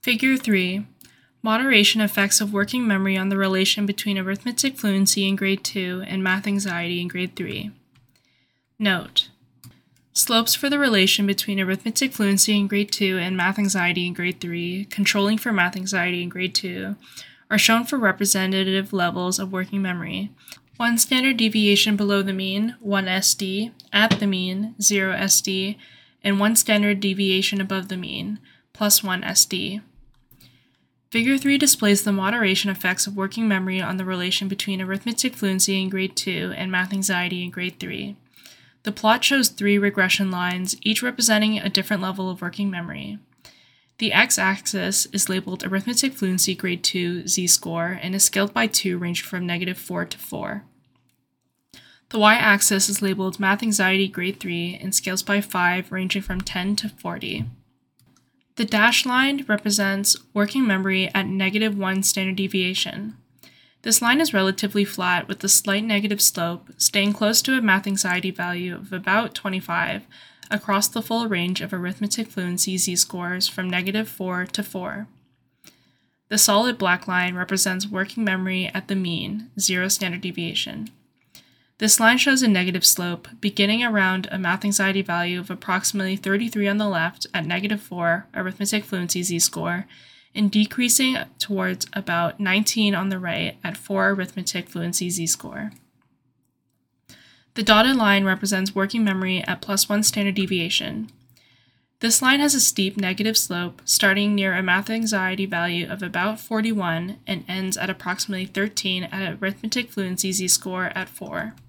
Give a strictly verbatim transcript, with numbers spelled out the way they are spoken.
Figure three. Moderation effects of working memory on the relation between arithmetic fluency in grade two and math anxiety in grade three. Note: slopes for the relation between arithmetic fluency in grade two and math anxiety in grade three, controlling for math anxiety in grade two, are shown for representative levels of working memory. One standard deviation below the mean, one S D, at the mean, zero S D, and one standard deviation above the mean, plus one S D. Figure three displays the moderation effects of working memory on the relation between arithmetic fluency in grade two and math anxiety in grade three. The plot shows three regression lines, each representing a different level of working memory. The x-axis is labeled arithmetic fluency grade two z-score and is scaled by two, ranging from negative four to four. The y-axis is labeled math anxiety grade three and scales by five, ranging from ten to forty. The dashed line represents working memory at negative one standard deviation. This line is relatively flat with a slight negative slope, staying close to a math anxiety value of about twenty-five across the full range of arithmetic fluency z-scores from negative four to four. The solid black line represents working memory at the mean, zero standard deviation. This line shows a negative slope, beginning around a math anxiety value of approximately thirty-three on the left at negative four arithmetic fluency z-score, and decreasing towards about nineteen on the right at four arithmetic fluency z-score. The dotted line represents working memory at plus one standard deviation. This line has a steep negative slope, starting near a math anxiety value of about forty-one and ends at approximately thirteen at arithmetic fluency z-score at four.